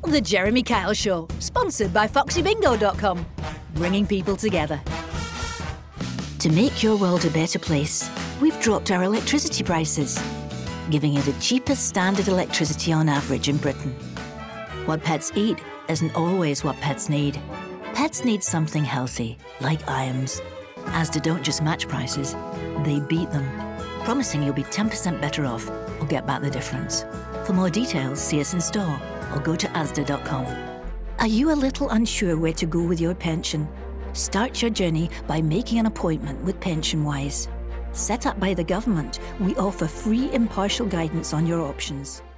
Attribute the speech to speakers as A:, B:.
A: The Jeremy Kyle Show, sponsored by FoxyBingo.com, bringing people together. To make your world a better place, we've dropped our electricity prices, giving you the cheapest standard electricity on average in Britain. What pets eat isn't always what pets need. Pets need something healthy, like Iams. Asda don't just match prices, they beat them, promising you'll be 10% better off or get back the difference. For more details, see us in store or go to asda.com. Are you a little unsure where to go with your pension? Start your journey by making an appointment with PensionWise. Set up by the government, we offer free impartial guidance on your options.